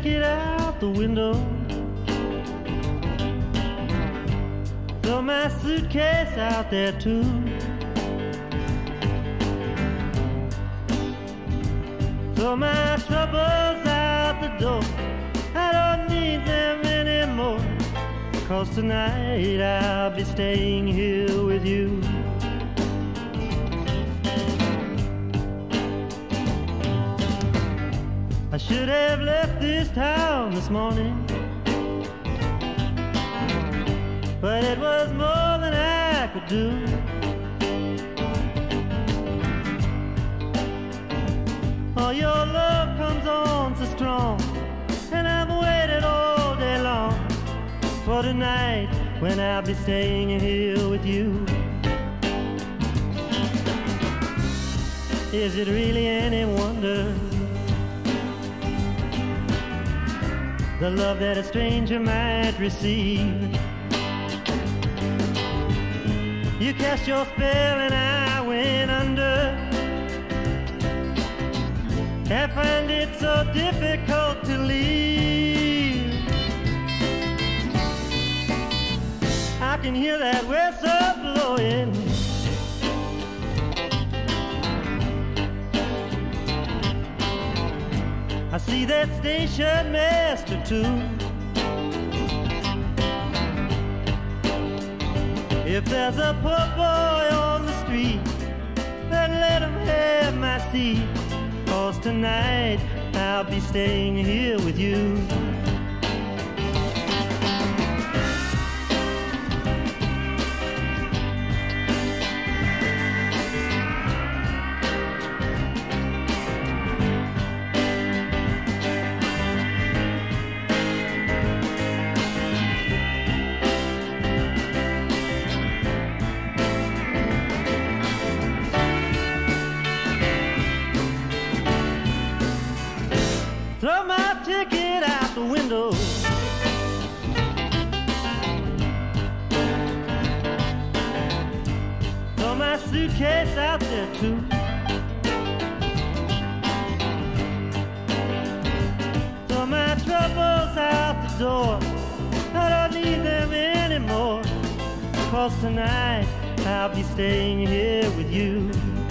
ticket out the window. Throw my suitcase out there too. Throw my troubles out the door. I don't need them anymore, 'cause tonight I'll be staying here with you. I should have left this town this morning, but it was more than I could do. Oh, your love comes on so strong, and I've waited all day long for tonight when I'll be staying here with you. Is it really any wonder, the love that a stranger might receive? You cast your spell and I went under. I find it so difficult to leave. I can hear that whistle blowing. I see that station master too. If there's a poor boy on the street, then let him have my seat, 'cause tonight I'll be staying here with you. Throw my ticket out the window. Throw my suitcase out there too. Throw my troubles out the door. I don't need them anymore, 'cause tonight I'll be staying here with you.